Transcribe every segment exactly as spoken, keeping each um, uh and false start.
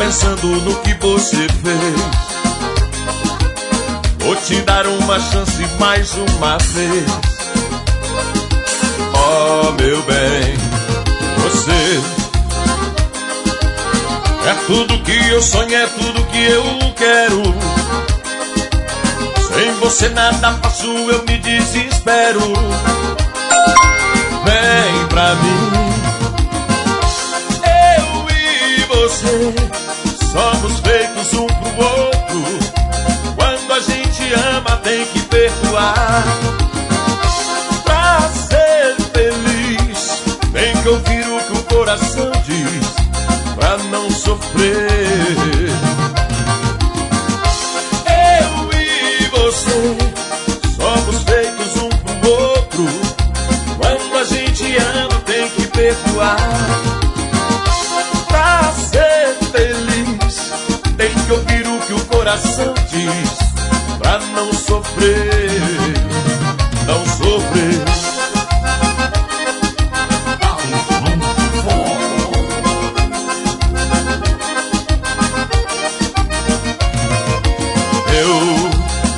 pensando no que você fez. Vou te dar uma chance mais uma vez. Oh, meu bem, você é tudo que eu sonho, é tudo que eu quero. Sem você nada faço, eu me desespero. Vem pra mim. Eu e você somos feitos um pro outro. Quando a gente ama tem que perdoar. Pra ser feliz tem que ouvir o que o coração diz, pra não sofrer. Eu e você somos feitos um pro outro. Quando a gente ama tem que perdoar. Pra ser feliz tem que ouvir o que o coração diz, pra não sofrer, não sofrer. Eu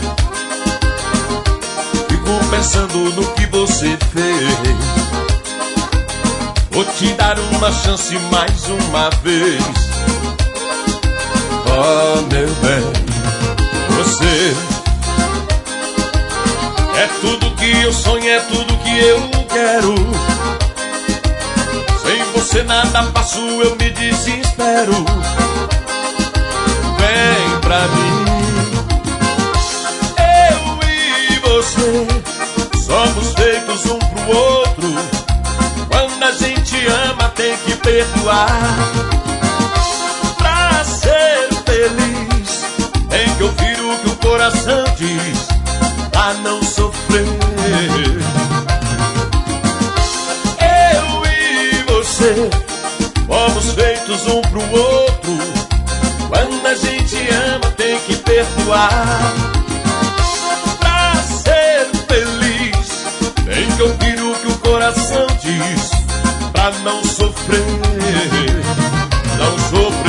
fico pensando no que você fez. Vou te dar uma chance mais uma vez. Oh, meu bem, você é tudo que eu sonho, é tudo que eu quero. Sem você nada faço, eu me desespero. Vem pra mim. Eu e você somos feitos um pro outro. Quando a gente ama tem que perdoar. Pra ser feliz tem que ouvir o que o coração diz, pra não sofrer. Eu e você fomos feitos um pro outro. Quando a gente ama tem que perdoar. Pra ser feliz tem que ouvir o que o coração diz, pra não sofrer, não sofrer.